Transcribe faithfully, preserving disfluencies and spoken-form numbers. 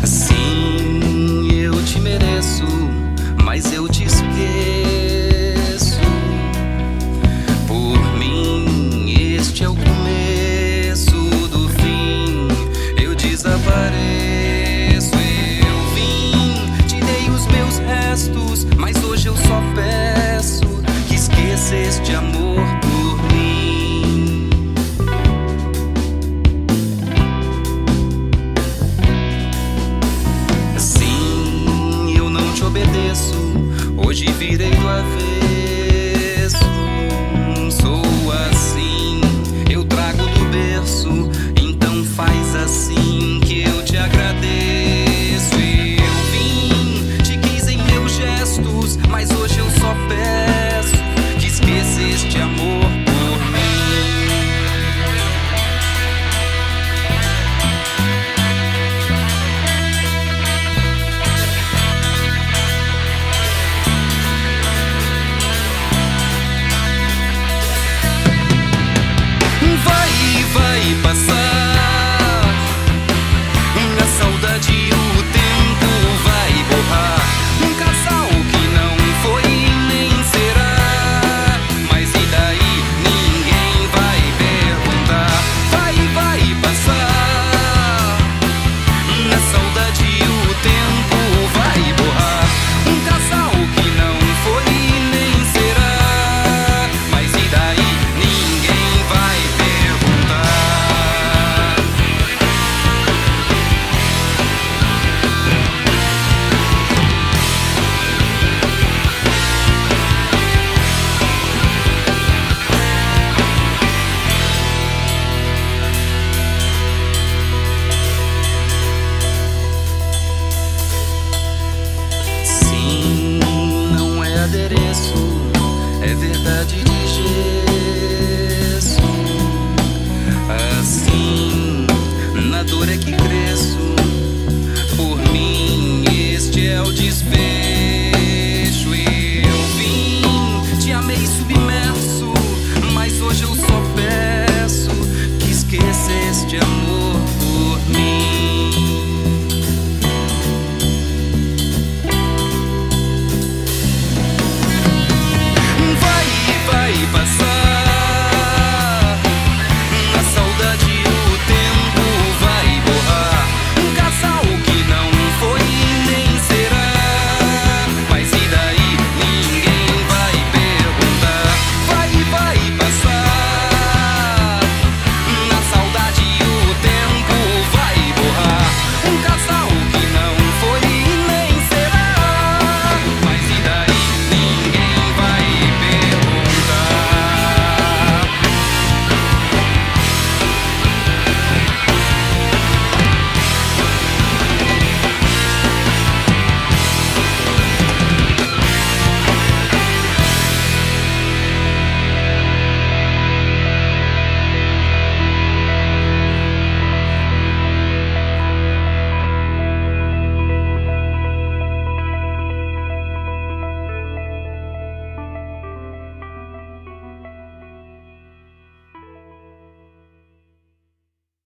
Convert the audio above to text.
Sim, eu te mereço, mas eu te esqueço. Por mim, este é o começo do fim. Eu desapareço. Eu vim, te dei os meus restos, mas hoje eu só peço que esqueça este amor por mim. Sim, eu não te obedeço, hoje virei do avesso.